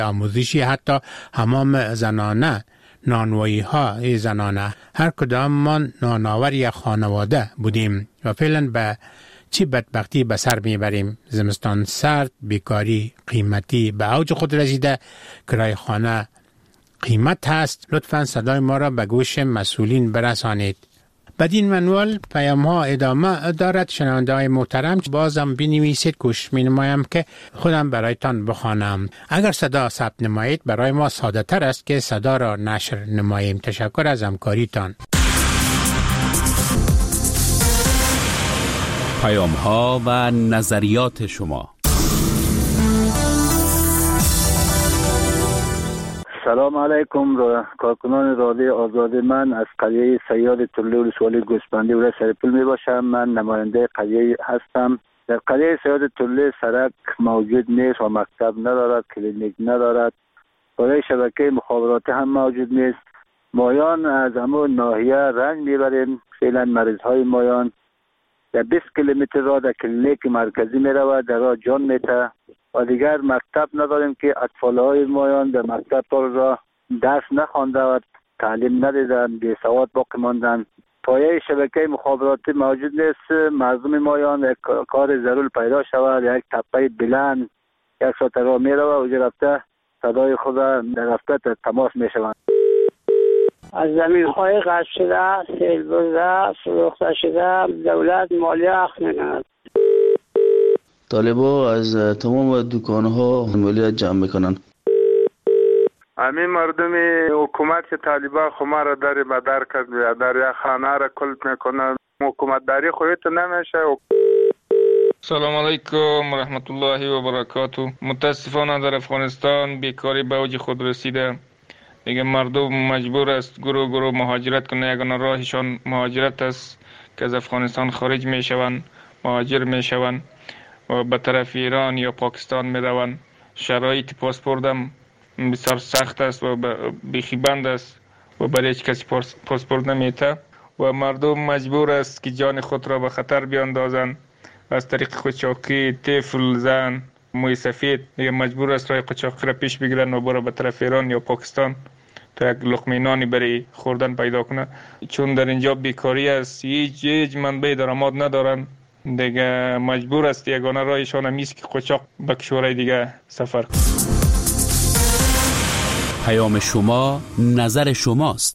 آموزشی، حتی حمام زنانه، نانوایی ها زنانه، هر کدام ما نانآور یک خانواده بودیم و فعلا به چی بدبختی به سر میبریم. زمستان سرد، بیکاری قیمتی به اوج خود رسیده، کرایه خانه قیمت هست. لطفاً صدای ما را به گوش مسئولین برسانید. بدین منوال پیام ها ادامه دارد. شنونده های محترم، بازم بنویسید، گوش می نمایم که خودم برایتان بخوانم. اگر صدا ثبت نمایید برای ما ساده تر است که صدا را نشر نماییم. تشکر از همکاریتان. پیام ها و نظریات شما. سلام علیکم کارکنان رادیو آزادی. من از قریه سیاد طلوع ولسوالی گوسفندی و سرپل می باشم. من نماینده قریه هستم. در قریه سیاد طلوع سرک موجود نیست و مکتب ندارد، کلینیک ندارد، برای شبکه مخابراتی هم موجود نیست. مایان از همون ناحیه رنج میبریم. فعلا مریض های مایان در 20 کیلومتر راه در کلینیک مرکزی می رود، در راه جان میته و دیگر مکتب نداریم که اطفال های مایان در مکتب را درس نخوانده و تعلیم ندیدن، بی سواد باقی ماندن. پایه شبکه مخابراتی موجود نیست. مردم مایان یک کار ضرور پیدا شود، یک تپه بلند یک ساعت راه می رود و اونجا رفته صدای خود در رفته تماس می شوند. از زمین‌های غصب شده، سیل برده، فروخته شده، دولت مالیه اخذ می‌کند. طالبا از تمام دکان‌ها مالیات جمع میکنن. همین مردم حکومت که طالبان خما را در مدار کرد و در یک خانه را کلت میکنن. حکومت داری خودت نمیشه. سلام علیکم و رحمت الله و برکاته. متاسفانه در افغانستان بیکاری به اوج خود رسیده. دیگه مردم مجبور است گروه مهاجرت کنه. یگانه راهشان مهاجرت است که از افغانستان خارج میشوند، مهاجر میشوند و به طرف ایران یا پاکستان میروند. شرایط پاسپورت هم بسیار سخت است و بیخی بند است و برای هیچ کسی پاسپورت نمیته و مردم مجبور است که جان خود را به خطر بیاندازند. از طریق قاچاقی، طفل، زن، موی سفید دیگه مجبور است راه قاچاقی را پیش بگیرن و برای به طرف ایران یا پاکستان تا یک لقمه نانی برای خوردن پیدا کنه. چون در اینجا بیکاری است، هیچ منبع درآمد ندارن، دیگه مجبور است یگانه راهشان همیست که قاچاق به کشورهای دیگه سفر کنه. پیام شما نظر شماست.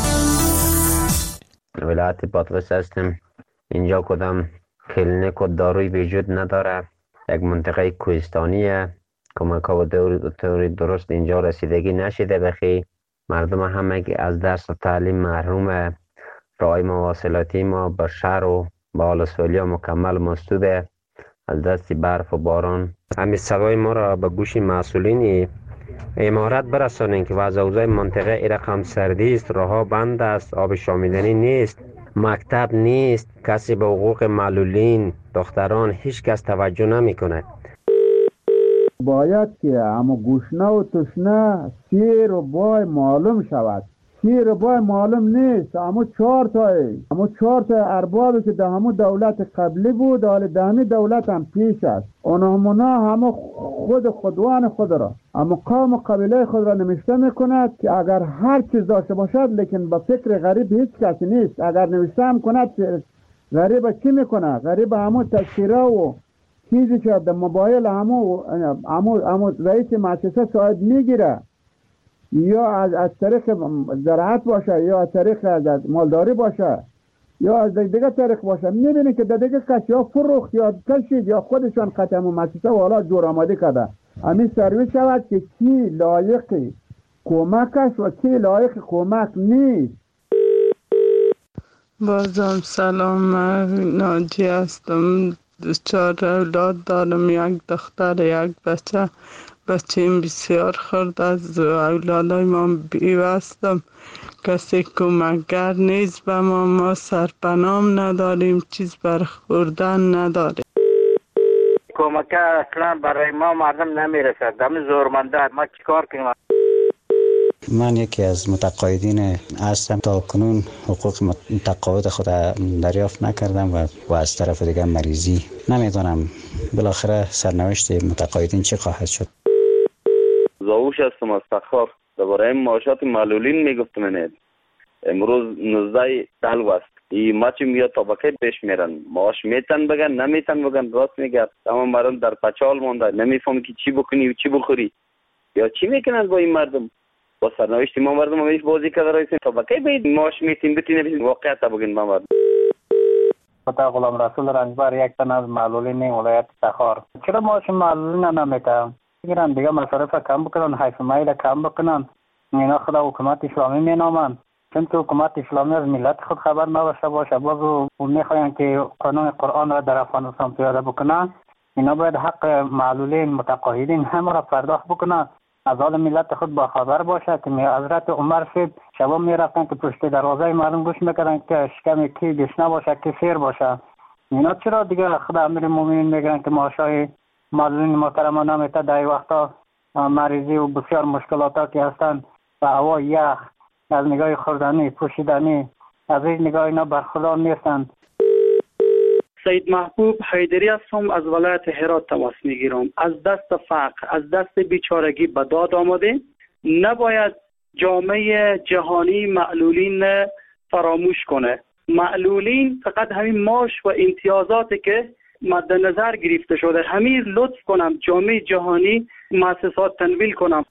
ولایت بادغیس هستم. اینجا کدام کلینیک و داروی وجود نداره. یک منطقه کوهستانیه. کمک ها و طور درست اینجا رسیدگی نشده. بخی مردم همه از درس و تعلیم محرومه. راه مواصلاتی ما به شهر و به ولسوالی مکمل مسدوده از دست برف و باران. همین صدای ما را به گوش مسئولین امارات برسانید که وضع اوضاع منطقه ای رقم سردی است، راهها بند است، آب شامیدنی نیست، مکتب نیست، کسی به حقوق معلولین دختران هیچ کس توجه نمی کند. باید که اما گوشنه و تشنه شیر و بای معلوم شود. شیر و بای معلوم نیست. اما 4 تا اربابی که در همون دولت قبلی بود، حال دهمی دولت هم پیش است. اونا همه خودوان خود را، اما قوم و قبیله خود را نوشته میکند که اگر هر چیز داشته باشد لیکن به فکر غریب هیچ کسی نیست. اگر نوشته هم کند غریب چی میکنه؟ غریب همون تذکیره و چیزی که در موبایل همون رئیس مؤسسه شاید میگیره، یا از طریق زراعت باشه، یا از طریق از مالداری باشه، یا از دیگه طریق باشه، میبینی که دیگه کسی ها فروخت یا کشید یا خودشان قطعه مؤسسه و حالا جور آماده کرده. همین سرویس شود که کی لایق کمک است و کی لایق کمک نیست. بازم سلام، من ناجی هستم. 4 اولاد دارم، یک دختر یک بچه این بسیار خرد از اولادای ما بیوستم. کسی کمکگر نیست به ما سرپنام نداریم، چیز برخوردن نداریم. کمک اصلا برای ما مردم نمیرسد. دم زورمنده ما چیکار کنیم؟ من یکی از متقاعدین هستم. تا کنون حقوق متقاعد خود دریافت نکردم و از طرف دیگر مریضی. نمیدونم بالاخره سرنوشت متقاعدین چه خواهد شد. زاوش هستم از تخار. درباره معاشات معلولین میگفتم. امروز 19 سال است. این ماچی میاد طبقه پیش میرن. معاش میتن بگن نمیتن بگن، راست میگه. تمام مردم در پچال مونده، نمیفهمی که چی بکنی و چی بخوری یا چی میکنن با این مردم. با سرنوشت ما مردم همیشه بازی کرده رایسین طبقه بید معاش میتین بتین واقعیت بگین ما مردم. خدا غلام رسول رنجبر، یک تن از معلولین ولایت تخار. چرا معاش معلولین نمیتن؟ میگن دیگه مصارف کم بکنن، حیث مایل کم بکنن. اینا خدا حکومت اسلامی مینامن، چون که حکومت اسلامی از ملت خود خبر نداشته باشه. باز میخواین که قانون قرآن را در افغانستان پیاده بکنن. اینا باید حق معلولین متقاعدین همه را پرداخت بکنن، از حال ملت خود با خبر باشه. که حضرت عمر شد شبا میرفتن که پشت دروازه مردم گوش میکردن که شکم کی گشنه باشه کی سیر باشه. اینا چرا دیگه خدا امیرالمومنین میگن که معاشای معلولین محترم نمیته؟ در وقتا مریضی و بسیار مشکلاتا که هستن و هوا یخ، از نگاه خوردنی پوشیدنی از این نگاه اینا برخوردار نیستن. سید محبوب حیدری هستم، از ولایت هرات تماس میگیرم. از دست فقر، از دست بیچارگی به داد آمده. نباید جامعه جهانی معلولین فراموش کنه. معلولین فقط همین معاش و امتیازاتی که مد نظر گرفته شده، همین لطف کنم جامعه جهانی مؤسسات تنویل کنم.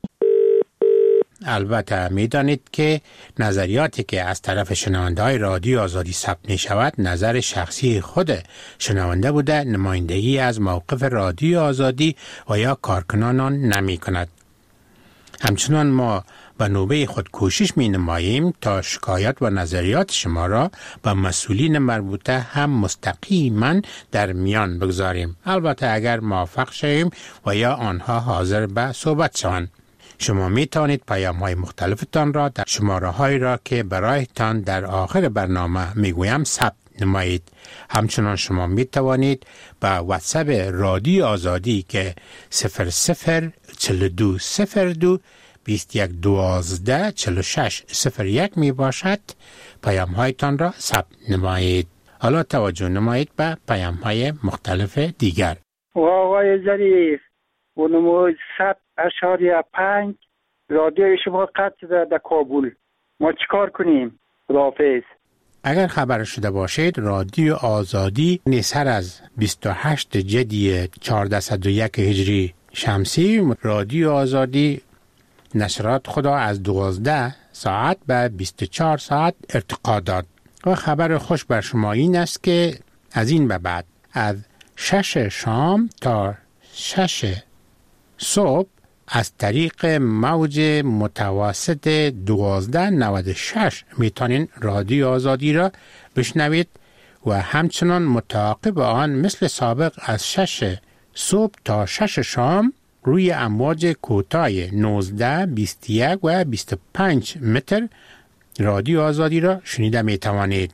البته میدانید که نظریاتی که از طرف شنونده های رادیو آزادی ثبت می شود نظر شخصی خود شنونده بوده، نمایندگی از موقف رادیو آزادی و یا کارکنانان نمی کند. همچنان ما به نوبه خود کوشش می نماییم تا شکایت و نظریات شما را به مسئولین مربوطه هم مستقیما در میان بگذاریم، البته اگر موافق شویم و یا آنها حاضر به صحبت شوند. شما می توانید پیام های مختلفتان را در شماره هایی را که برایتان در آخر برنامه می گویم ثبت نمایید. همچنان شما می توانید به واتساپ رادیو آزادی که 004202 2112 4601 می باشد پیام هایتان را ثبت نمایید. حالا توجه نمایید به پیام های مختلف دیگر. آقای ظریف و نموز 100.5 رادیو شما قطع شده در کابل، ما چیکار کنیم؟ خداحافظ. اگر خبر شده باشید رادیو آزادی سر از 28 جدی 1401 هجری شمسی رادیو آزادی نشرات خدا از 12 ساعت به 24 ساعت ارتقا داد و خبر خوش بر شما این است که از این به بعد از 6 شام تا 6 صبح از طریق موج متوسط 1296 میتونین رادیو آزادی را بشنوید و همچنان متعاقب آن مثل سابق از 6 صبح تا 6 شام روی امواج کوتاه 19 21 و 25 متر رادیو آزادی را شنیده میتوانید.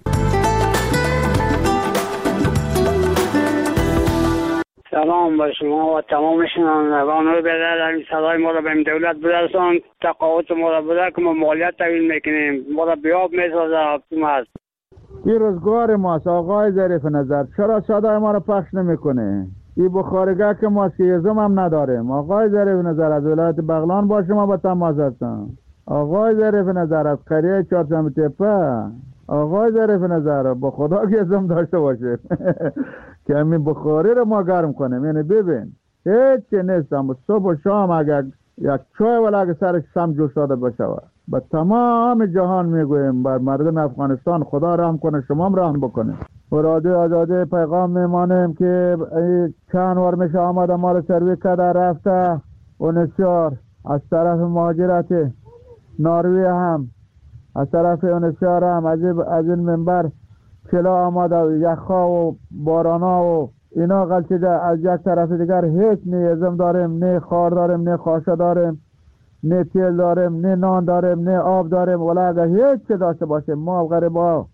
سلام با شما و تمام شنوندگان رو در صدای ما را به دولت برسان. تقاعد ما را بده که ما مالیات تحویل میکنیم، ما را بیاب میسازه حکومت. این روزگار ماست آقای ظریف نظر، چرا صدای ما را پخش نمیکنه؟ این بخارگاه که ما سیزم هم نداریم. آقای ظریف نظر از ولایت بغلان با شما با تماس هستم. آقای ظریف نظر از قریه چهارشنبه تپه. آقای ظریف نظر با خدا که ازم داشته باشه که همین بخاری رو ما گرم کنیم. یعنی ببین هیچ چی نیستم، صبح و شام اگر یک چای ولی اگر سرش سم جوش داده باشه با تمام جهان میگویم بر مردم افغانستان خدا رحم کنه، شما هم رحم بکنه. و رادیو آزادی پیغام میمانیم که چند وار میشه آمده ما رو سروی کرده رفته و نسیار از طرف مهاجرت ناروی هم از طرف اونسیار هم از این منبر چلا آمده و یخها و بارانا و اینا غلطیده. از یک طرف دیگر هیچ نه ازم داریم، نه خار داریم، نه خاشه داریم، نه تیل داریم، نه نان داریم، نه آب داریم، ولی اگر هیچ چی داشته باشیم ما غریبا.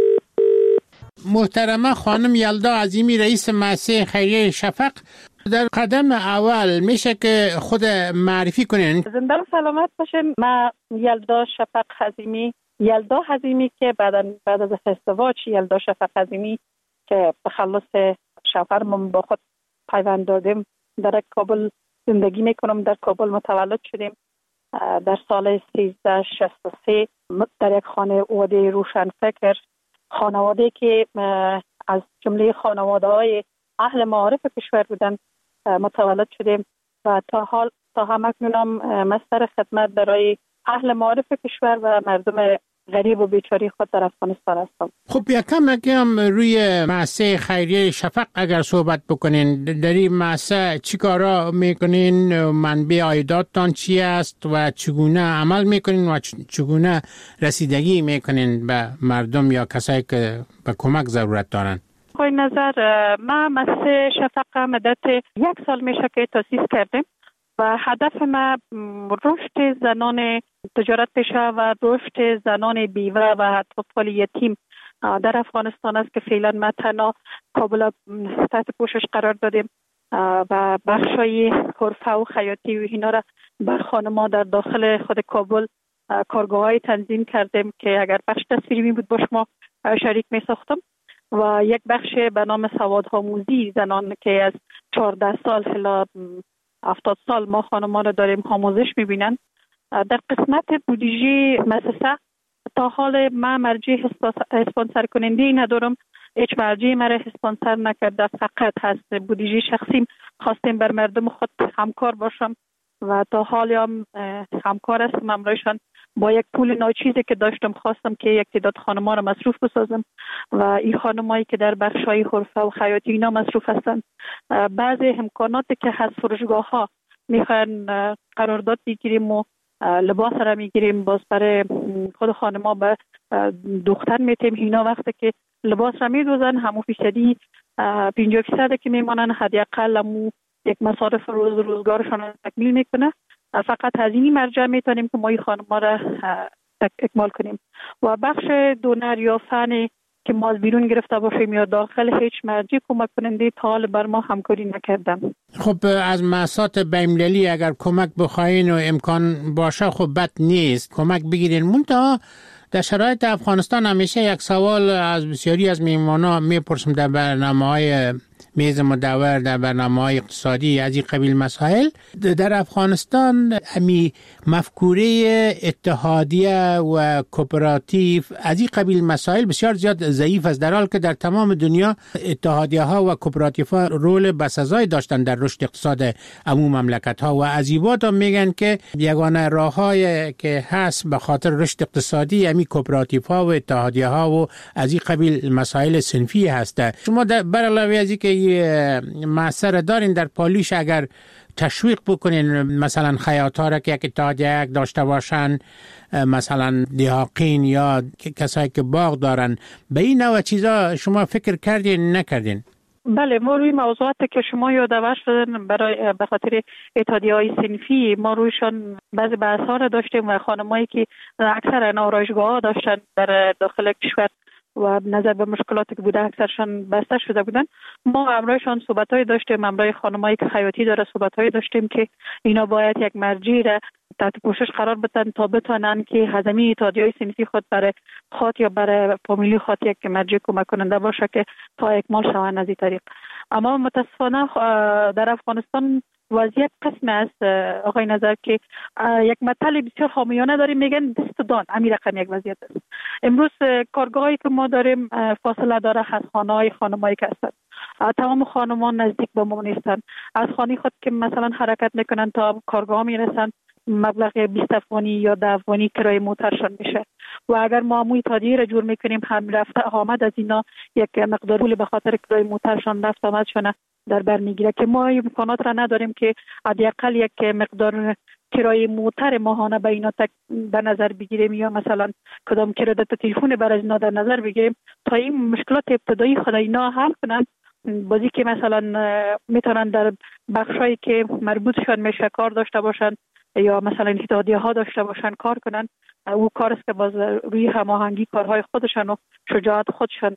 محترمه خانم یلدا عظیمی رئیس مؤسسه خیریه شفق، در قدم اول میشه که خود معرفی کنین. زنده و سلامت باشین. من یلدا شفق عظیمی، یلدا عظیمی که بعد از ازدواج یلدا شفق عظیمی که تخلص شوهرم با خود پیوند دادیم در کابل زندگی میکنم. در کابل متولد شدیم. در سال 1363 در یک خانواده روشنفکر، خانواده که از جمله خانواده های اهل معارف کشور بودن متولد شدیم و تا همکنون مستر خدمت برای اهل معارف کشور و مردم غریب و بیچاره خود در افغانستان هستم. خب یکم روی مؤسسه خیریه شفق اگر صحبت بکنین، در این مؤسسه چی کارا میکنین؟ منبع عایداتتان چی است و چگونه عمل میکنین و چگونه رسیدگی میکنین به مردم یا کسایی که به کمک ضرورت دارن؟ آقای نظر، ما مؤسسه شفق مدت 1 سال میشه که تأسیس کردیم و هدف ما رشد زنان تجارت پیشه و رشد زنان بیوه و اطفال یتیم در افغانستان است که فعلا ما تنها کابل تحت پوشش قرار دادیم و بخشای حرفه و خیاطی و اینا را بر خانم‌ها در داخل خود کابل کارگاه‌های تنظیم کردیم که اگر بخش تصویری بود با شما شریک می ساختم و یک بخش به نام سوادآموزی زنان که از 14 سال الی 70 سال ما خانم‌ها را داریم آموزش می‌بینن. در قسمت بودجه مؤسسه تا حال ما مرجع اسپانسر کننده ندارم، هیچ مرجع مرا اسپانسر نکرده، فقط هست بودجه شخصیم خواستیم بر مردم خود همکار باشم و تا حال هم همکار هستم همراهشان. با یک پول ناچیزی که داشتم خواستم که یک تعداد خانم‌ها را مصروف بسازم و این خانمایی که در بخش‌های حرفه و خیاطی اینا مصروف هستند بعضی امکاناتی که هست فروشگاه‌ها میخوان قرارداد بگیریم و لباس را میگیریم باز برای خود خانم‌ها به دختر میتیم. اینا وقتی که لباس را میدوزن همون فیصدی 50% که میمانن حداقل همون یک مصارف روزگارشان را تکمیل میکنه. فقط از این مرجع میتونیم که ما این خانم‌ها را اکمال کنیم و بخش دونر یا فنی که ما از بیرون گرفته باشیم یا داخل هیچ مرجع کمک کننده تا حال بر ما همکاری نکردن. خب از مؤسسات بین‌المللی اگر کمک بخواین و امکان باشه خب بد نیست کمک بگیرین. منتها در شرایط افغانستان همیشه یک سوال از بسیاری از میهمانا میپرسم در برنامه‌های میز مدور، در برنامه‌های اقتصادی از این قبیل مسائل. در افغانستان همی مفکوره اتحادیه و کوپراتیو از این قبیل مسائل بسیار زیاد ضعیف است، در حالی که در تمام دنیا اتحادیه ها و کوپراتیو ها رول بسزایی داشتن در رشد اقتصاد عموم مملکت ها و از این بعد میگن که یگانه راه‌های که هست به خاطر رشد اقتصادی همی کوپراتیو ها و اتحادیه ها و از این قبیل مسائل صنفی هست. شما بر علاوه از که معصر دارین در پالیش اگر تشویق بکنین مثلا خیاط‌ها را که یک اتحادیه داشته باشن، مثلا دیهاقین یا کسایی که باغ دارن، به این نوع چیزا شما فکر کردین نکردین؟ بله، ما روی موضوعاتی که شما یادآور شدن برای به خاطر اتحادیه‌های صنفی ما رویشان بعضی بحث‌ها را داشتیم و خانمایی که اکثر آرایشگاه‌ها داشتن در داخل کشور و نظر به مشکلاتی که بوده اکثرشان بسته شده بودن، ما همراهشان صحبت‌های داشتیم، همراه خانمایی که خیاطی داره صحبت‌های داشتیم که اینا باید یک مرجع را تحت پوشش قرار بدن تا بتونن که هضمی اتحادیه‌های صنفی خود برای خود یا برای فامیلی خود یک مرجع کمک کننده باشه که تا اکمال شوند از این طریق. اما متاسفانه در افغانستان وضعیت قسم است آقای نظر که یک مطلب بسیار خامیانه داریم، میگن دستدان همین رقم یک وضعیت است. امروز کارگاهی که ما داریم فاصله داره از خانه‌های خانمایی که هستند. تمام خانمان نزدیک به ما نیستند. از خانه خود که مثلا حرکت میکنن تا کارگاه میرسن مبلغ 20 افغانی یا 10 افغانی کرایه موترشان میشه و اگر ما عموی تادیه را جور میکنیم هم رفته آمد از اینا یک مقدار پول به خاطر کرایه موترشان رفت آمدشون در بر میگیره که ما امکانات را نداریم که حداقل یک مقدار کرایه موتر ماهانه به اینا در نظر بگیریم یا مثلا کدام کردت تلفن برای اینا در نظر بگیریم تا این مشکلات ابتدایی خود اینا حل کنن. بازی که مثلا میتونن در بخشایی که مربوطشان میشه کار داشته باشن یا مثلا اتحادیه ها داشته باشن کار کنن، او کار است که باز روی هماهنگی کارهای خودشان و شجاعت خودشان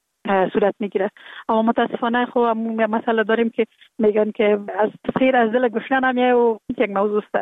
صورت میگیره. اما متاسفانه خب همون مسئله داریم که میگن که از خیر از دل گشنه نمیه و یک موضوع است.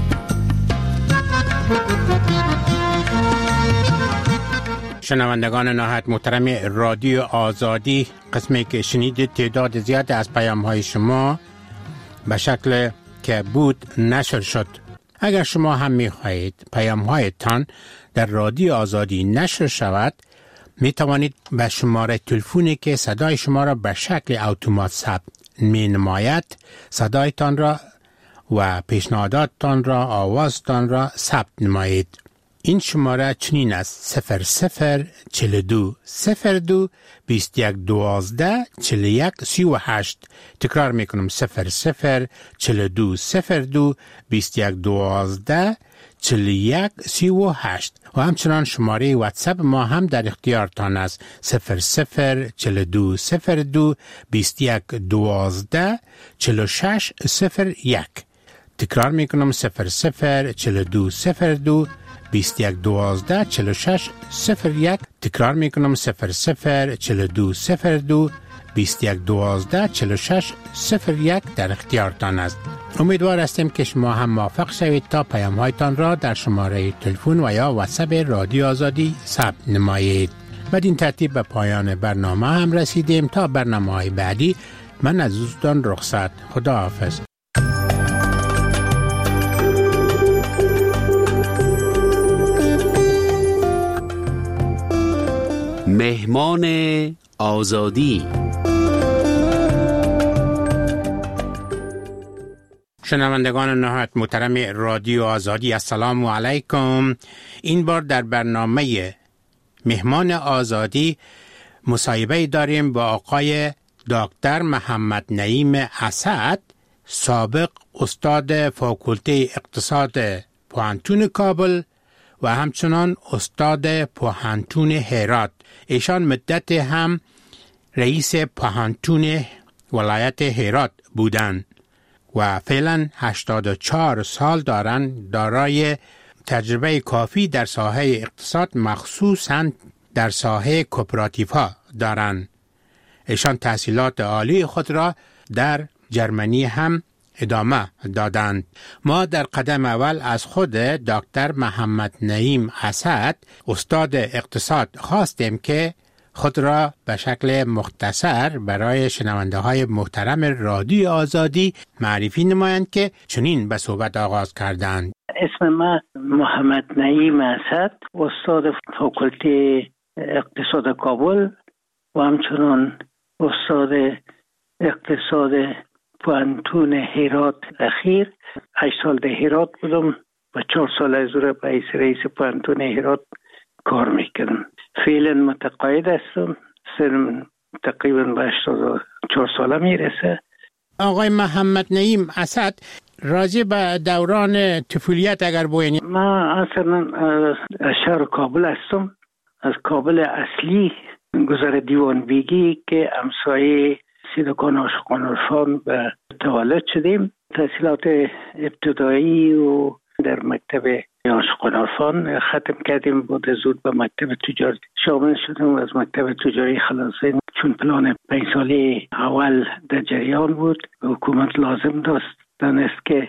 شنوندگان نهایت محترم رادیو آزادی، قسمی که شنیدید تعداد زیاد از پیام‌های شما به شکل که بود نشر شد. اگر شما هم می خواهید پیام‌هایتان در رادیو آزادی نشر شود، می توانید به شماره تلفنی که صدای شما را به شکل اتومات ثبت می نماید صدایتان را و پیشنهاداتتان را، آوازتان را ثبت نمایید. این شماره چنین است: 0042 02 21 12 41 38. تکرار میکنم: 0042 02 21 12 41 38. و همچنان شماره واتساپ ما هم در اختیارتان است: 0042 02 21 12 46 01. تکرار میکنم: 0042 02 21 12 46 01. تکرار میکنم: 0042 02 21 12 46 01 در اختیارتان است. امیدوار هستیم که شما هم موفق شوید تا پیام‌هایتان را در شماره تلفن و یا واتساپ رادیو آزادی ثبت نمایید. بدین ترتیب به پایان برنامه هم رسیدیم. تا برنامه‌های بعدی من از دوستان رخصت. خدا حافظ. مهمان آزادی. شنوندگان نهایت محترم رادیو آزادی، السلام علیکم. این بار در برنامه مهمان آزادی مصاحبه داریم با آقای دکتر محمد نعیم اسد، سابق استاد فاکولته اقتصاد پوهنتون کابل و همچنان استاد پوهنتون هرات. ایشان مدت هم رئیس پوهنتون ولایت هرات بودند و فعلا 84 سال دارند. دارای تجربه کافی در ساحه اقتصاد، مخصوصاً در ساحه کوپراتیوها دارند. ایشان تحصیلات عالی خود را در جرمنی هم ادامه دادند. ما در قدم اول از خود دکتر محمد نعیم اسد، استاد اقتصاد، خواستیم که خود را به شکل مختصر برای شنونده های محترم رادیو آزادی معرفی نمایند که چنین به صحبت آغاز کردند. اسم من محمد نعیم اسد، استاد فاکولته اقتصاد کابل و همچنان استاد اقتصاد پوهنتون هرات اخیر. 8 سال در هرات بودم و 4 سال از اون به رئیس پوهنتون هرات کار میکردم. فعلا متقاعد هستم. سنم تقریبا به 84 ساله میرسه. آقای محمد نعیم اسد، راجع به دوران طفولیت اگر بگویید. من اصلا از شهر کابل هستم، از کابل اصلی گذر دیوان بیگی که همسایه سیدکان عاشقان عرفان به تولد شدیم. تحصیلات ابتدایی و در مکتب عاشقان عرفان ختم کردیم. بعد زود به مکتب تجاری شامل شدیم و از مکتب تجاری خلاصیم، چون پلان 5 ساله اول در جریان بود. حکومت لازم دانست که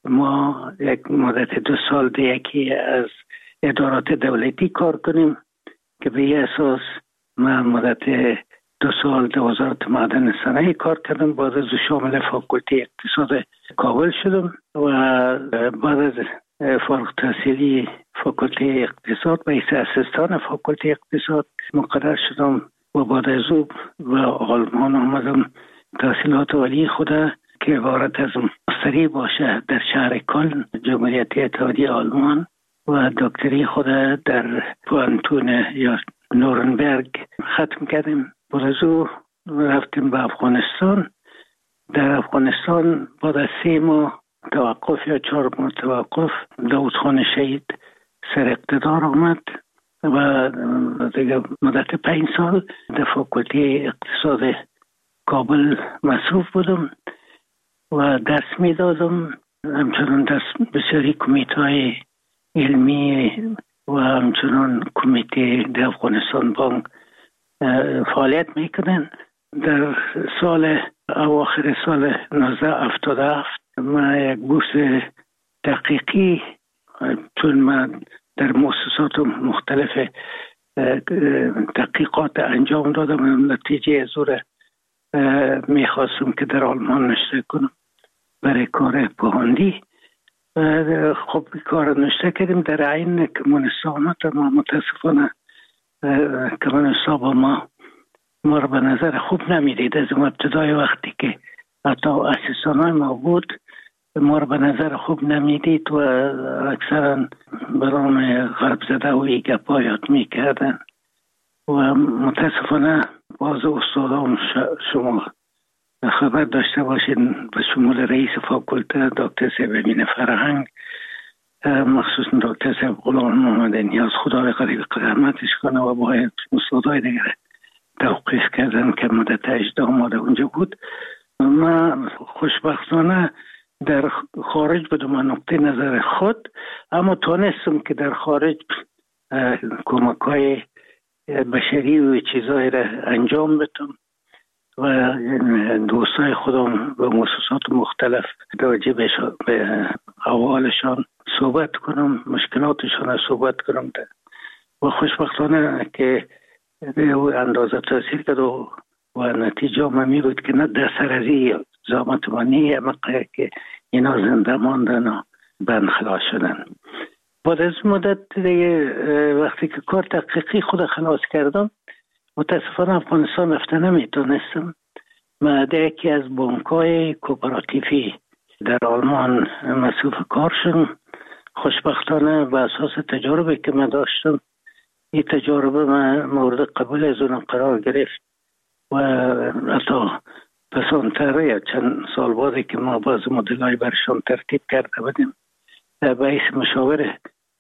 ما یک مدت 2 سال در یکی از ادارات دولتی کار کنیم که به این اساس من مدت 2 سال در وزارت معدن صنایع کار کردم. بعد از شامل فاکولته اقتصاد کابل شدم و بعد از فارغ التحصیلی فاکولته اقتصاد به حیث اسیستان فاکولته اقتصاد مقرر شدم و بعد از او به آلمان آمدم. تحصیلات عالی خود که عبارت از ماستری باشه در شهر کلن، جمهوریت اتحادیه آلمان، و دکتری خود در پوهنتون یا نورنبرگ ختم کردیم. بعد از او رفتیم به افغانستان. در افغانستان بعد از 3 ماه توقف یا 4 ماه توقف، داود خان شهید سر اقتدار آمد و دیگه مدت 5 سال در فاکولته اقتصاد کابل مصروف بودم و درس میدادم. همچنان درس بسیاری کمیته علمی و همچنان کمیته در افغانستان بانک فعالیت میکنن. در اواخر سال 1977 من یک بورس تحقیقی، چون من در مؤسسات مختلف تحقیقات انجام دادم، نتیجه از او میخواستم که در آلمان نشر کنم. برای کار پهاندی. خب کار نشته کردیم در عین کمونستان، ما متاسفانه کمونستا با ما رو به نظر خوب نمیدید. از ابتدای وقتی که حتی اسیستانای ما بود ما رو به نظر خوب نمیدید و اکثرا برام غرب زده و گپایات میکردن و متاسفانه باز استادام شما خبر داشته باشین به شمول رئیس فاکولته دکتر صاحب امین فرهنگ، مخصوصا دکتر صاحب غلام محمد نیاز، خدا به قدرتش کنه و باید استادای دیگر توقیف کردن که مدت 18 ماه اونجا بود. من خوشبختانه در خارج بدم نقطه نظر خود، اما تونستم که در خارج کمک‌های بشری و چیزایی را انجام بدم و دوستای خودم به مؤسسات مختلف راجع به احوالشان صحبت کنم، مشکلاتشان را صحبت کنم و خوشبختانه که اندازه تاثیر کرد و نتیجه می بود که نه در سرازی زامت مانی مقعه که اینا زنده ماندن و بند خلاص شدن. بعد از مدت وقتی که کار تحقیقی خود خلاص کردم متاسفانه افغانستان رفته نمیتونستم. من در یکی از بانک‌های کوپراتیفی در آلمان مصروف کار شدم. خوشبختانه به اساس تجربه که من داشتم این تجربه من مورد قبول از اونم قرار گرفت و حتی پسانتر یا چند سال بعدی که ما باز مدلای برشان ترتیب کرده بودیم باعث مشاور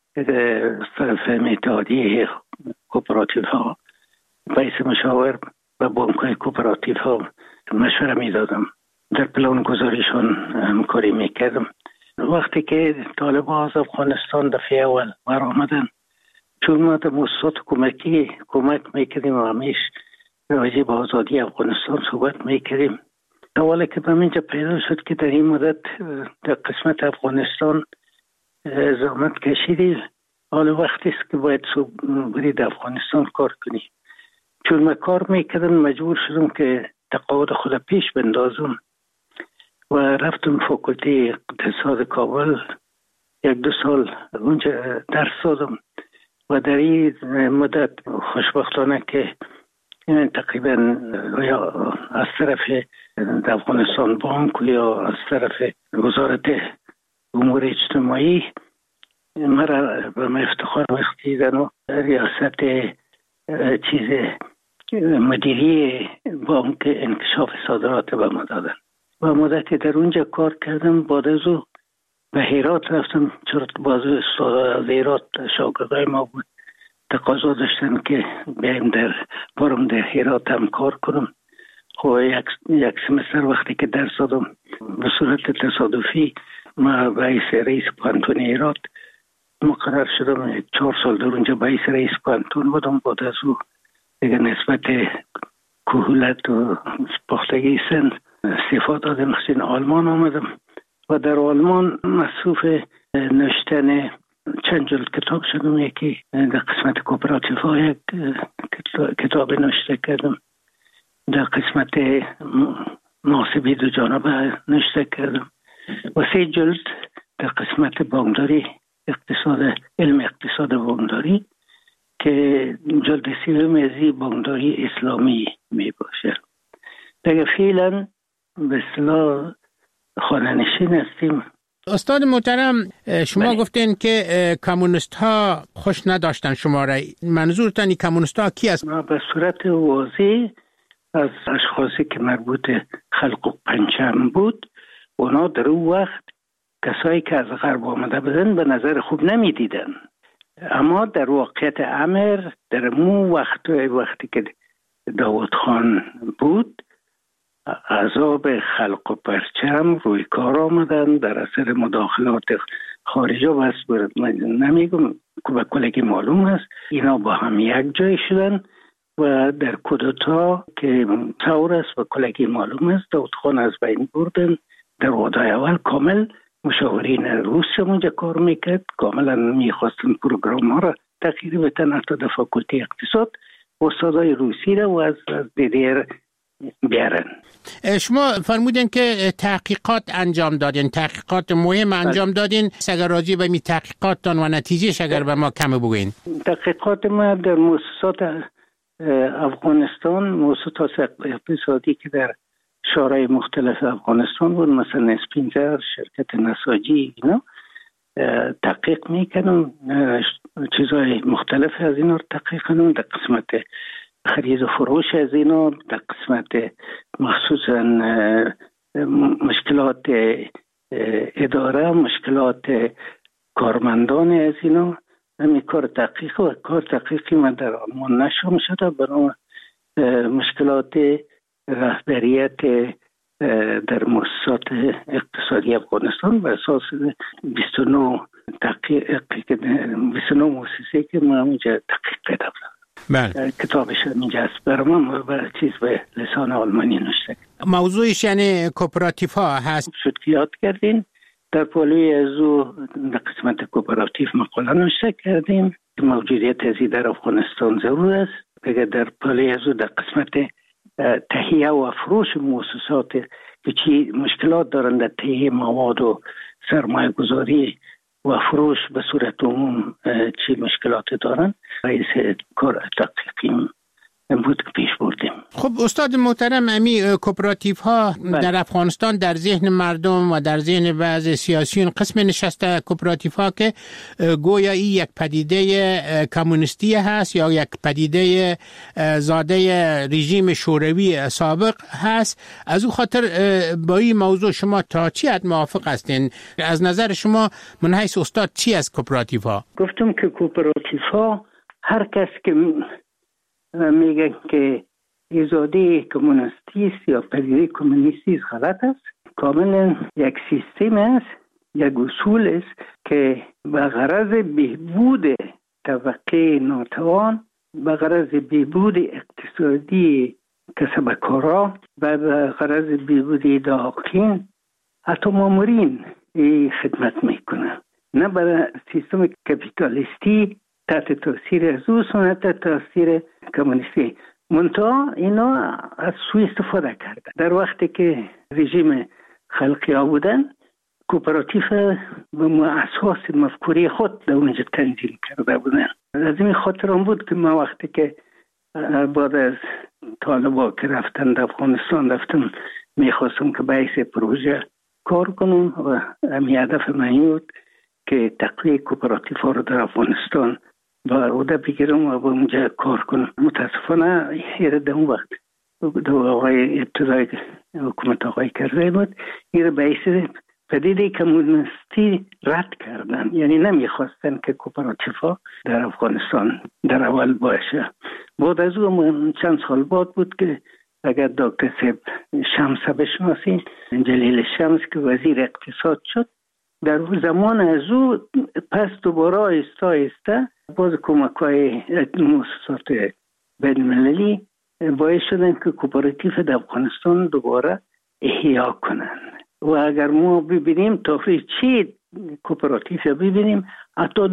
طرف اتحادیه کوپراتیف ها باعث مشاور و بانک‌های کوپراتیف ها مشوره میدادم، در پلان گذاریشان همکاری میکردم. وقتی که طالبان از افغانستان دفعه اول برآمدن، چون ما در مؤسسات کمک میکردیم و همیش راجع به آزادی افغانستان صحبت میکردیم. اولا که به اینجا پیدا شد که در این مدت در قسمت افغانستان زحمت کشیدی، حالا وقتی است که باید برید افغانستان کار کنی. چون من کار میکردم مجبور شدم که تقاعد خود پیش بندازم و رفتم فاکولته اقتصاد کابل 1-2 سال اونجا درس دادم و در این مدت خوشبختانه که تقریبا یا از طرف افغانستان بانک یا از طرف وزارت امور اجتماعی مرا به افتخار بخشیدن و ریاست مدیری بانک انکشاف صادرات به ما دادن و مدتی در اونجا کار کردم. بعد از او به هرات رفتم، چرا بازو استاد از هرات شاگردای ما بود تقاضا داشتن که بیایم برم در هرات هم کار کنم. خب یک سمستر وقتی که درس دادم به صورت تصادفی ما رئیس پانتون هرات مقرر شدم. 4 سال در اونجا رئیس پانتون بودم. بعد از او دیگه نسبت کهولت و پختگی سن استعفا دادم، خصوصا آلمان آمدم و در آلمان مصروف نوشتن چند جلد کتاب شدم. یکی در قسمت کوپراتیف ها یک کتاب نوشته کردم، در قسمت محاسبه دو جانبه نوشته کردم و 3 جلد در قسمت بانکداری علم اقتصاد بانکداری که جلد 3 بانکداری اسلامی می باشه. دیگه فعلا به اصطلاح خانه‌نشین هستیم. استاد محترم، شما گفتین که کمونیست ها خوش نداشتن شما را. منظورتان کمونیست ها کی است؟ به صورت واضح از اشخاصی که مربوط خلق و پنجم بود، اونا در اون وقت کسایی که از غرب آمده بودن به نظر خوب نمی دیدن. اما در واقعیت امر در اون وقتی که داود خان بود، عذاب خلق و پرچم روی کار آمدن در اثر مداخلات خارجی بس برد. من نمیگم که به کلگی معلوم است اینا با هم یک جای شدن و در کودتا که ثور است و کلگی معلوم است داود خان از بین بردن. در وعده اول کامل مشاورین روس اونجا کار میکرد، کاملا میخواستن پروگرام ها را تغییر بدن. حتی در فاکولته اقتصاد استادای روسی را و از دیدیر بیارن. شما فرمودین که تحقیقات انجام دادین، تحقیقات مهم انجام دادین. اگر راجع به می تحقیقاتتان و نتیجهش اگر به ما کم بگوین. تحقیقات ما در مؤسسات افغانستان، مؤسسات اقتصادی که در شورای مختلف افغانستان بود، مثلا اسپینزر، شرکت نساجی، اینا تحقیق میکنم، چیزهای مختلف از اینا رو تحقیق کنم. در قسمت خرید و فروش از اینا، در قسمت مخصوصا مشکلات اداره، مشکلات کارمندان از اینا، همین کار تحقیق و کار تحقیقی من در آلمان نشم شده برای مشکلات رهبریت در مؤسسات اقتصادی افغانستان بر اساس 29 مؤسسه که ما اونجا تحقیق کردم. بله. کتابش اینجا است برای من و چیز به لسان آلمانی نوشته. موضوعش یعنی کوپراتیف ها هست. شد که یاد کردین در پالوی ازو در قسمت کوپراتیف مقاله نوشته کردیم که موجودیت ازی در افغانستان ضرور است. اگر در پالوی ازو در قسمت تهیه و فروش مؤسسات که چی مشکلات دارند در تهیه مواد و سرمایه گذاری و فروش به صورت عموم چی مشکلات دارند، رئیس کار تحقیقی بود که پیش بردیم. خب استاد محترم، امی کوپراتیف ها در افغانستان در ذهن مردم و در ذهن بعض سیاسیون قسم نشسته کوپراتیف ها که گویا این یک پدیده کمونیستی هست یا یک پدیده زاده رژیم شوروی سابق هست. از او خاطر با این موضوع شما تا چی حد موافق هستین؟ از نظر شما من حیث استاد چی از کوپراتیف ها؟ گفتم که کوپراتیف ها هر کس که میگن که ایجادی کمونیستی است یا پدیده کمونیستی است غلط است. کاملا یک سیستم است، یک اصول است که به غرض بهبود طبقه ناتوان، به غرض بهبود اقتصادی کسبکارا و به غرض بهبود داخلین حتی مامورین خدمت میکنه، نه برای سیستم کپیتالیستی تحت تاثیر از او سنت تاثیر کمونیستی. منتها اینا از سوی استفاده کردن. در وقتی که رژیم خلقی ها بودن، کوپراتیف به اساس مفکوری خود در اونجا تنظیم کرده بودن. از این خاطر هم بود که ما وقتی که بعد از طالبا که رفتن در افغانستان رفتم، میخواستم که باعث پروژه کار کنم و همین هدف من بود که تقویه کوپراتیف ها رو در افغانستان با عهده بگیرم و با اونجا کار کنم. متاسفانه این در اون وقت آقای ابتدای حکومت آقای کرزی بود، این باعث پدیده کمونیستی رد کردن، یعنی نمیخواستن که کوپراتیف ها در افغانستان در اول باشه. بعد از اون چند سال بعد بود که اگر دکتر صاحب شمس بشناسین، جلیل شمس که وزیر اقتصاد شد، در زمان از او پس دوباره آهسته باز کمک‌های مؤسسات بین‌المللی باعث شدن که کوپراتیف در افغانستان دوباره احیا کنن. و اگر ما ببینیم تاریخ چی کوپراتیف ببینیم، حتی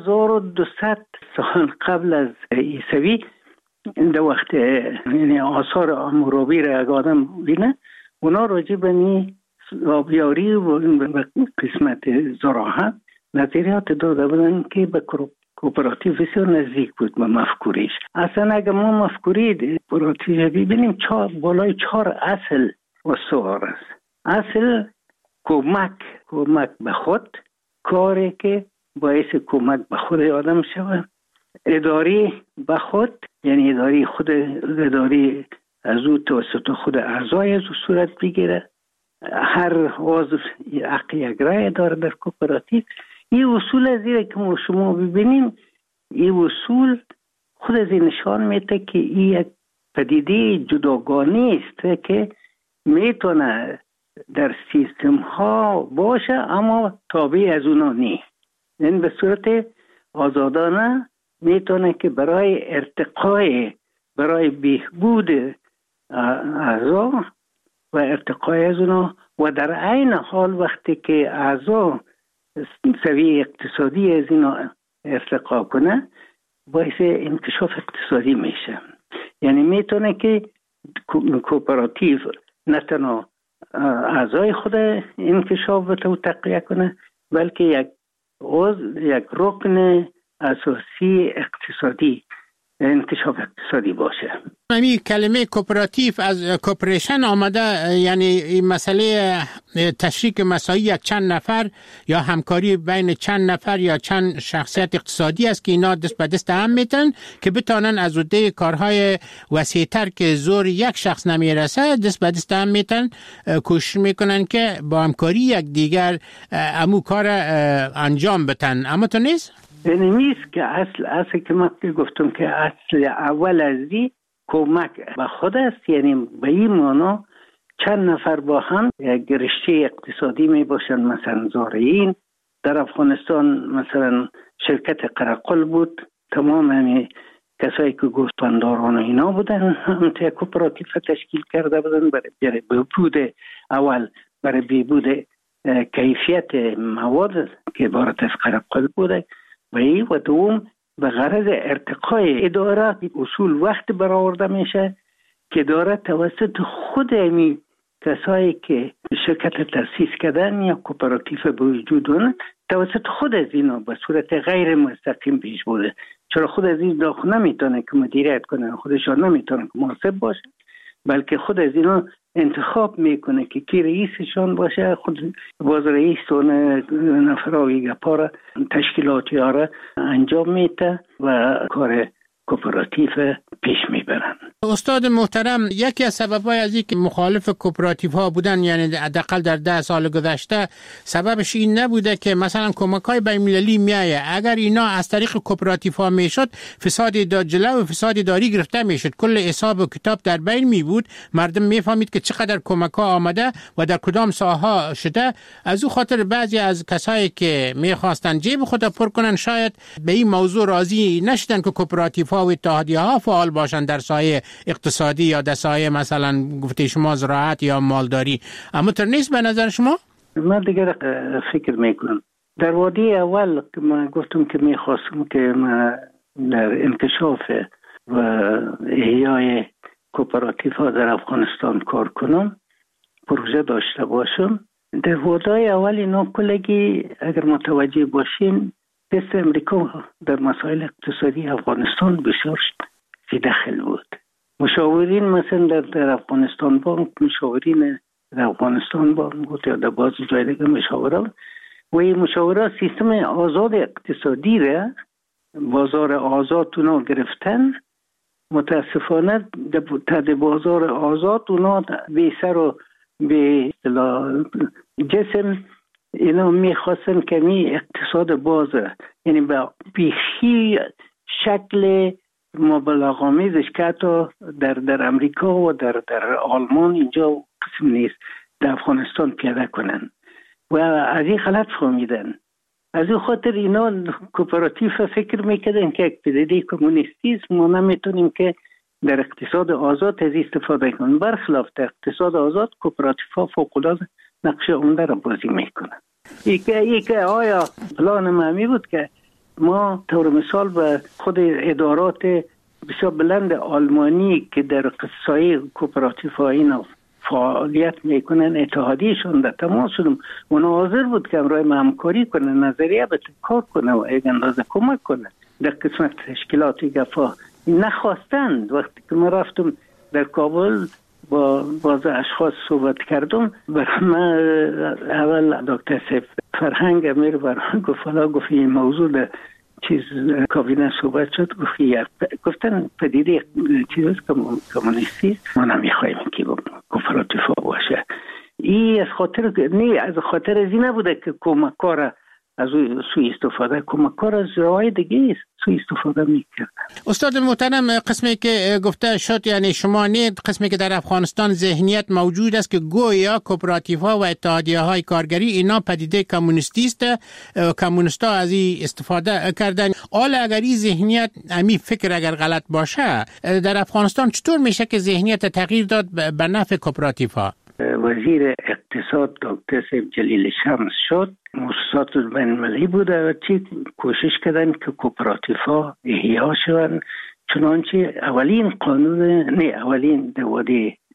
2200 سال قبل از عیسوی در وقت یعنی آثار حمورابی را اگر آدم بینه، اونا راجع به آبیاری و قسمت زراعت نظریات داده بودن که به کوپراتیو بسیار نزدیک بود به مفکوریش. اصلا اگر ما مفکوری کوپراتیو ببینیم بالای 4 اصل استوار است. اصل کمک به خود، کاری که باعث کمک به خود آدم شود. اداری به خود، یعنی اداری از او توسط خود اعضای از او صورت بگیره. هر عضو حق یک رای داره در کوپراتیو. این اصول از این که ما شما ببینیم، این اصول خود از این نشان میده که این یک پدیده جداگانه است که میتونه در سیستم ها باشه اما تابع از اونا نیست. یعنی به صورت آزادانه میتونه که برای ارتقای، برای بهبود اعضا و ارتقای از اونا و در عین حال وقتی که اعضا سویه اقتصادی از اینا ارتقا کنه باعث انکشاف اقتصادی میشه. یعنی میتونه که کوپراتیو نه تنها اعضای خود انکشاف و تقویت کنه، بلکه یک رکن اساسی اقتصادی، انکشاف اقتصادی باشه. همین کلمه کوپراتیو از کوپریشن آمده، یعنی این مسئله تشریک مساعی یک چند نفر یا همکاری بین چند نفر یا چند شخصیت اقتصادی است که اینا دست به دست هم میتن که بتانن از عهده کارهای وسیع‌تر که زور یک شخص نمیرسه دست به دست هم میتن کوشش میکنن که با همکاری یک دیگر امو کار انجام بدن. اما تو نیست؟ نیست که اصل که من گفتم که اصل اول از دی کمک به خود است، یعنی به این معنا چند نفر با هم یک رشته اقتصادی می باشند. مثلا زارعین در افغانستان مثلا شرکت قرقل بود، تمام همی کسایی که گوسفنداران و اینا بودن هم تا کوپراتیو تشکیل کرده بودن برای بهبود اول، برای بهبود کیفیت مواد که عبارت از قرقل بوده و دوم به غرض ارتقای اداره اصول وقت برآورده میشه که اداره توسط خود امی کسایی که شرکت تأسیس کردن یا کوپراتیو به وجود آمد توسط خود از اینا به صورت غیر مستقیم پیش بوده، چرا خود از این داخل نمیتونه که مدیریت کنه، خودشان نمیتونه که محاسب باشه، بلکه خود از اینا انتخاب میکنه که کی رئیسشان باشه، خود باز رئیس و نفرهای گپاره تشکیلاتی ها را انجام میده و کار کوپراتیو پیش میبرن. استاد محترم، یکی از سبب‌های از این که مخالف کوپراتیو ها بودن، یعنی حداقل در 10 سال گذشته، سببش این نبوده که مثلا کمک‌های بین‌المللی میایه، اگر اینا از طریق کوپراتیو ها میشد فساد جلو و فساد اداری گرفته میشد، کل حساب و کتاب در بین می بود، مردم میفهمید که چقدر کمک‌ها آمده و در کدام ساحه شده. از او خاطر بعضی از کسایی که میخواستن جیب خود پر کنن شاید به این موضوع راضی نشدن که کوپراتیو ها و اتحادیه ها فعال باشن در سایه اقتصادی یا در سایه مثلا گفته شما زراعت یا مالداری. اما تر نیست به نظر شما؟ من دیگه فکر میکنم در وادی اول که من گفتم که میخواستم که من در انکشاف و احیای کوپراتیو ها در افغانستان کار کنم، پروژه داشته باشم. در وادی اول اینا کلگی اگر متوجه باشین دست امریکا در مسائل اقتصادی افغانستان بسیار فی داخل بود. مشاورین مثلا در افغانستان بانک، مشاورین در افغانستان بانک یا در بعضی جای دیگه مشاوران و این مشاوران سیستم آزاد اقتصادی را، بازار آزاد اونا گرفتن. متاسفانه در بازار آزاد اونا به سر و به جسم اینا میخواستن که اقتصاد بازه، یعنی با بیخی شکل مبالغه‌آمیزش که حتی در امریکا و در آلمان اینجا قسم نیست در افغانستان پیاده کنن و از این غلط فهمیدن. از این خاطر اینا کوپراتیو فکر میکردن که یک پدیده کمونیستی است، ما نمیتونیم که در اقتصاد آزاد از استفاده کنیم. برخلاف در اقتصاد آزاد کوپراتیو ها فوق‌العاده نقش عمده را بازی میکنن. ای که آیا پلان ما بود که ما طور مثال به خود ادارات بسیار بلند آلمانی که در سایه کوپراتیو ها اینا فعالیت میکنن، اتحادیشون در تماس شدم، اونا حاضر بود که امروی ما همکاری کنه، نظریه به کار کنه و یک اندازه کمک کنه در قسمت تشکیلاتی گفا. نخواستند. وقتی که من رفتم در کابل با بعض اشخاص صحبت کردم، برای من اول دکتر سیف فرهنگ امیر برای گفت این موضوع در چیز کابینه صحبت شد، گفتن پدیده چیز کمونیستی ما نمیخوایم که کوپراتیو باشه. این از خاطر از این نبوده که کمک‌کار از سوی استفاده، کمک‌کار از جاهای دیگه است سوی استفاده میکرد. استاد محترم، قسمی که گفته شد یعنی شما نه، قسمی که در افغانستان ذهنیت موجود است که گویا کوپراتیوها و اتحادیه‌های کارگری اینا پدیده کمونیستی است، کمونیست‌ها از این استفاده کردن. حالا اگر این ذهنیت امی فکر اگر غلط باشه، در افغانستان چطور میشه که ذهنیت تغییر داد به نفع کوپراتیوها؟ وزیر اقتصاد دکتر سیف جلیل شمس شد، مؤسسات بین‌المللی بوده و چی کوشش کردن که کوپراتیوها احیا شوند. چنانچه اولین قانون اولین دوادی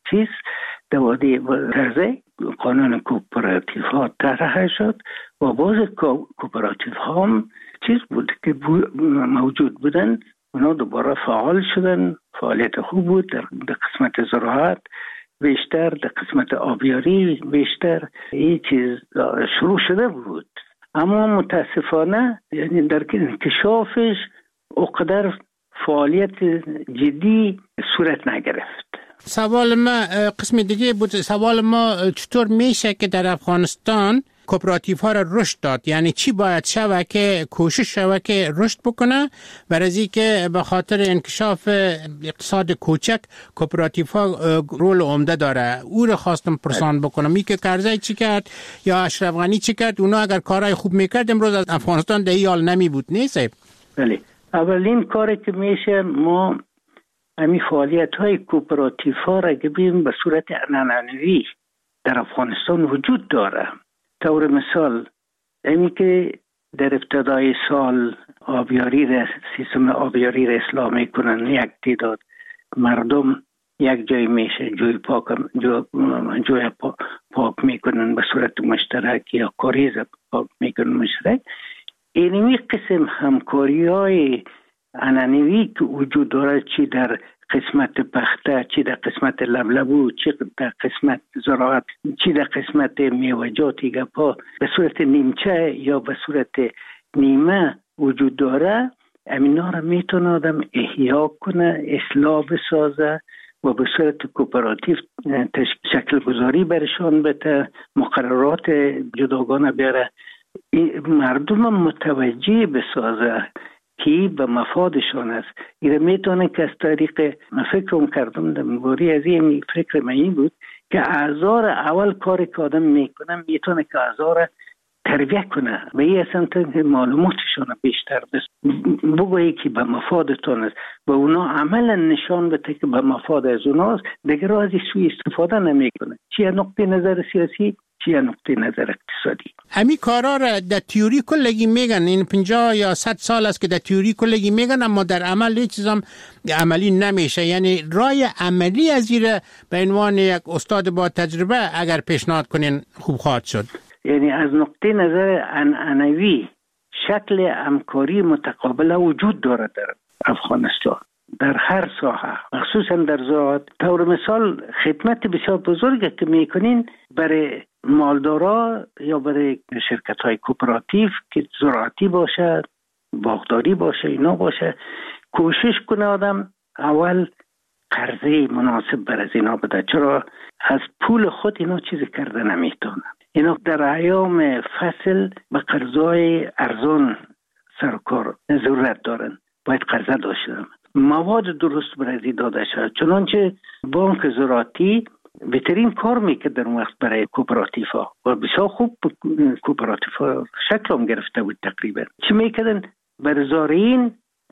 چیز دوادی ترزه قانون کوپراتیف ها طرح شد و باز کوپراتیف ها هم چیز بود که موجود بودن، اونا دوباره فعال شدن، فعالیت خوب بود در قسمت زراعت بیشتر، در قسمت آبیاری بیشتر این چیز شروع شده بود، اما متاسفانه یعنی در انکشافش اقدر فعالیت جدی صورت نگرفت. سوال ما قسم دیگه بود، سوال ما چطور میشه که در افغانستان کوپراتیف ها را رشد داد؟ یعنی چی باید شوه که کوشش شوه که رشد بکنه برای که به خاطر انکشاف اقتصاد کوچک کوپراتیف ها رول عمده داره. او را خواستم پرسان بکنم می که کرزی چی کرد یا اشرف غنی چی کرد، اونا اگر کارهای خوب میکرد امروز از افغانستان در این حال نمی بود. نیست؟ بله، اولین کاری که میشه ما همین فعالیت های کوپراتیف ها را که ببینیم به صورت عنعنوی در افغانستان وجود داره. طور مثال اینی که در ابتدای سال سیستم آبیاری را اصلاح میکنن، یک تعداد مردم یک جای میشه جوی پاک میکنن به صورت مشترک یا کاریز پاک میکنن مشترک. اینمی قسم همکاری های عنعنوی که وجود داره، چی در قسمت پخته، چی در قسمت لبلبو، چی در قسمت زراعت، چی در قسمت میوه‌جات گپا، به صورت نیمچه یا به صورت نیمه وجود داره، امینا را میتونه آدم احیا کنه، اصلاح بسازه و به صورت کوپراتیو شکل گذاری برشان بده، مقررات جداگانه بیاره، مردم متوجه بسازه که به مفادشان است. این میتونه که از طریق فکرم کردم در مباری از این فکر من بود که اعضار اول کاری که آدم میکنه میتونه که اعضار تربیت کنه و این اصلا که معلوماتشان بیشتر بگویی که به مفادتان است و اونا عملا نشان بده که به مفاد از اوناست، دیگر از سوی استفاده نمیکنه، چی نقطه نظر سیاسی چی نقطه نظر اقتصادی. همین کارا را در تئوری کلگی میگن، این 50 یا 100 سال است که در تئوری کلگی میگن، اما در عمل هیچ چیزام عملی نمیشه. یعنی رای عملی از این به عنوان یک استاد با تجربه اگر پیشنهاد کنین خوب خواهد شد. یعنی از نقطه نظر عنعنوی شکل همکاری متقابل وجود داره در افغانستان در هر ساحه، مخصوصا در زراعت. طور مثال خدمت بسیار بزرگی که میکنین برای مالدارا یا برای شرکت های کوپراتیو که زراعتی باشه، باغداری باشه، اینا باشه، کوشش کنه آدم اول قرضه مناسب بر از اینا بده، چرا از پول خود اینا چیزی کرده نمیتونن. اینا در ایام فصل به قرضای ارزان سرکار ضرورت دارن، باید قرضه داشتن، مواد درست برای داده شد. چنانچه بانک زراعتی بهترین کار میکرد در اون وقت برای کوپراتیف ها و بسیار خوب کوپراتیف ها شکل هم گرفته بود. تقریبا چی میکردن بر زارعین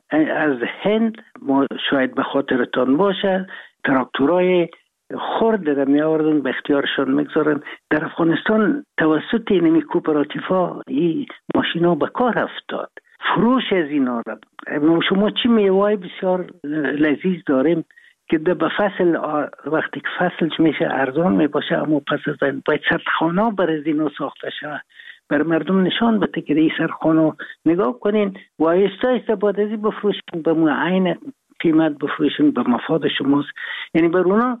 از هند، ما شاید به خاطرتان باشه، تراکتورای خرد را می آوردن به اختیارشان میگذارن. در افغانستان توسط اینمی کوپراتیف ها این ماشین ها به کار افتاد. فروش از اینا را شما چی میوه بسیار لذیذ داریم که به فصل وقتی که فصلش میشه ارزان میباشه، اما پس از این باید سردخانه برای اینا ساخته شده، بر مردم نشان بده که این سردخانه نگاه کنین و آیسته آیسته بعد از این بفروشین، به معین قیمت بفروشین، به مفاد شماست. یعنی بر اونا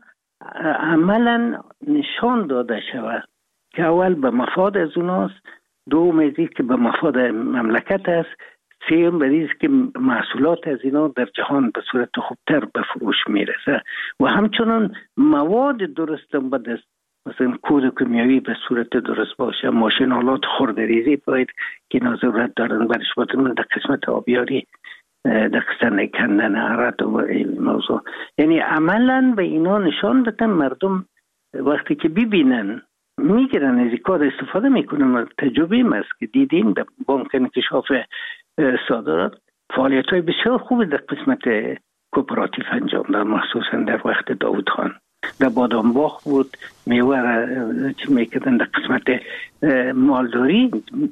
عملا نشان داده شود که اول به مفاد از اوناست، دوم از این که به مفاد مملکت است، سوم بدیز که محصولات از اینا در جهان به صورت خوبتر به فروش میرسه و همچنان مواد درست هم بده، مثلا کود کیمیایی به صورت درست باشه، ماشین آلات خردریزی باید که اینا ضرورت دارن برش بودن در قسمت آبیاری، در قسمت کندن عرض و این موضوع. یعنی عملا به اینا نشان بدن، مردم وقتی که ببینن میگیرن از این کار استفاده میکنن. تجربه است که دیدیم در بانک انکشاف صادرات فعالیت های بسیار خوبی در قسمت کوپراتیو انجام داد، مخصوصا در وقت داوود خان. در بادام باغ بود، میوه را چی میکردن در قسمت مالداری،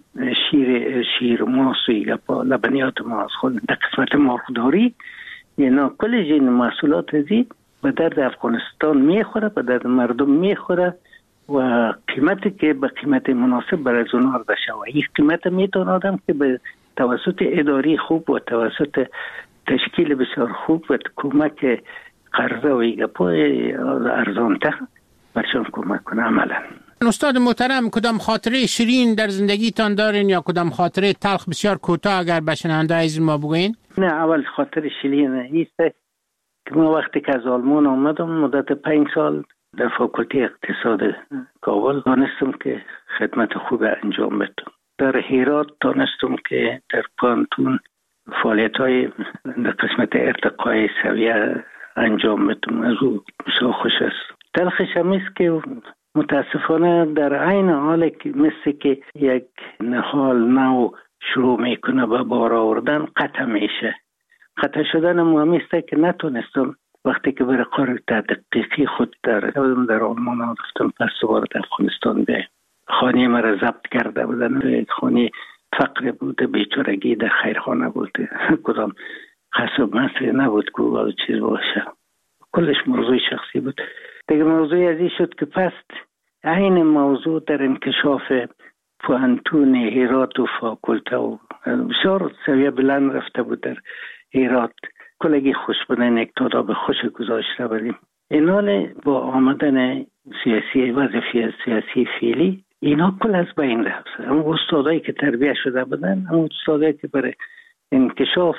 شیر ماست و لبنیات ماست خود، در قسمت مرغداری اینا کل جین محصولات ازی به درد افغانستان میخوره، به درد مردم میخوره و قیمتی که به قیمت مناسب برای اونها عرضه شود. این قیمت میتونه آدم که به توسط اداری خوب و توسط تشکیل بسیار خوب و کمک قرضه و ایگپای ارزانتر برشان کمک کنه عملا. استاد محترم، کدام خاطره شیرین در زندگیتان دارین یا کدام خاطره تلخ بسیار کوتاه اگر به شنونده عزیز ما بگوین؟ نه، اول خاطر شیرین ایست که ما وقتی که از آلمان آمدم مدت 5 سال در فاکولته اقتصاد کابل دانستم که خدمت خوب انجام بدم. در هرات دانستم که در پانتون فعالیت‌های در قسمت ارتقای سویه انجام بدم. از او بسیار خوش است. تلخش هم است که متاسفانه در عین حال که مثل که یک نهال نو شروع میکنه به بار آوردن قطع میشه. قطع شدن هم است که نتونستم وقتی که برای کار تحقیقی خود در آلمان رفتم، پس دوباره در افغانستان بیایم. خانه مرا ضبط کرده بودن، خانه فقر بوده، بیچارگی در خیرخانه بوده، کدام قصب مصری نبود که او چیز باشه. کلش موضوع شخصی بود. دیگه موضوع ازی شد که پس این موضوع در انکشاف پوانتون هرات و فاکولته و بسیار سویه بلند رفته بود در هرات. کلگی خوش بودن، اقتدا به خوش گذاشته بودیم. این حال با آمدن سیاسی وظیفه سیاسی فعلی اینا کل از بین رفت. اما استادایی که تربیه شده بودن، اما استادایی که برای انکشاف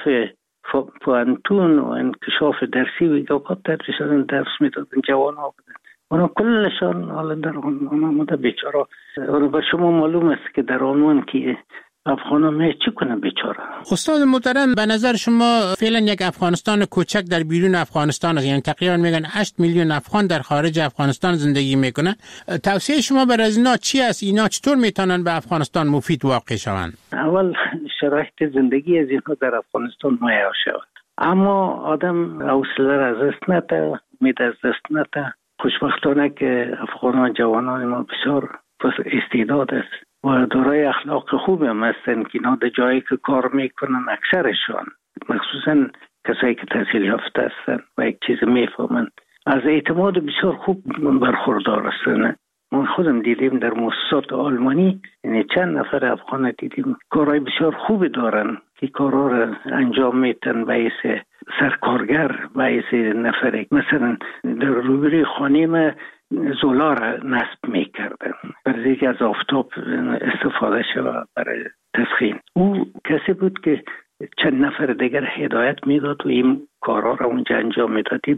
پوانتون و انکشاف درسی و ایگاقات تدریس شدن، درس میدادن، جوان ها بودن. اونا کلشان حالا در آنمان آمده بیچاره. به شما معلوم است که در آنمان که افغان ها چی کنه بیچاره. استاد محترم، به نظر شما فعلا یک افغانستان کوچک در بیرون افغانستان است، یعنی تقریبا میگن 8 میلیون افغان در خارج افغانستان زندگی میکنه. توصیه شما برای اینا چی است؟ اینا چطور میتونن به افغانستان مفید واقع شوند؟ اول شرایط زندگی از اینها در افغانستان مهیا شود، اما آدم حوصله را از دست نده، امید از دست نده. خوشبختانه که افغانان جوانان ما بسیار استعداد است و دارای اخلاق خوب هم هستند که اینا در جایی که کار میکنن اکثرشان، مخصوصا کسایی که تحصیل یافته هستند و یک چیز میفهمند، از اعتماد بسیار خوب برخوردار هستند. ما خودم دیدیم در مؤسسات آلمانی، یعنی چند نفر افغان دیدیم کارهای بسیار خوبی دارن که کارها را انجام میتن باعث سرکارگر، باعث نفر. مثلا در روبروی خانه ما زولا را نصب میکردن برای اینکه از آفتاب استفاده شود برای تسخین. او کسی بود که چند نفر دیگر هدایت میداد و این کارها را اونجا انجام میدادی.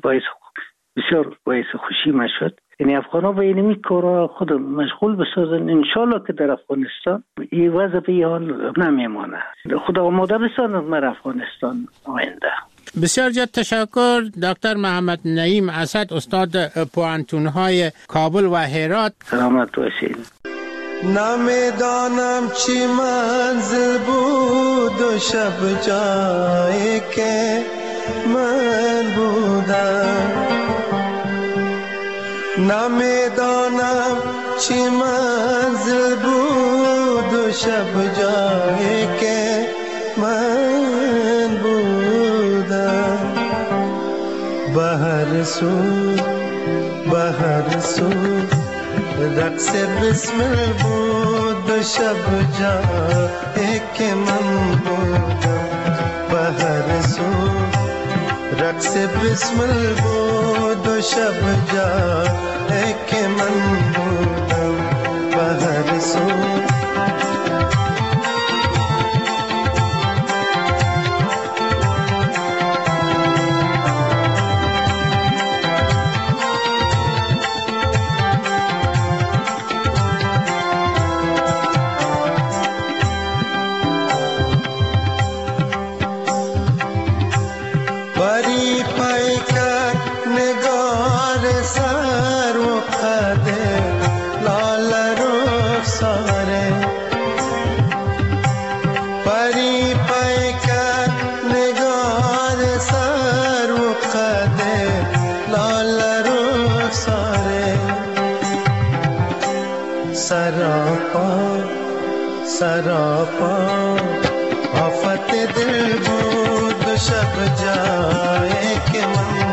بسیار باعث خوشی ما شد. یعنی افغان ها به اینمی کارها خود مشغول بسازن. انشالله که در افغانستان این وضع به این حال نمیمانه. خدا آماده بسازن مر افغانستان آینده. بسیار زیاد تشکر دکتر محمد نعیم اسد، استاد پوانتون های کابل و هرات. سلامت باشید. نمیدانم چی منزل بود و شب جایی که من بودم، نمیدانم چی منزل بود و شب جایی که من بودم. به هر سو رقص بسمل بود و شب جایی که من بودم. به هر سو رقص بسمل بود و شب جایی که من بودم. به هر سو सरापा आफत दिल بود शब जाए के मन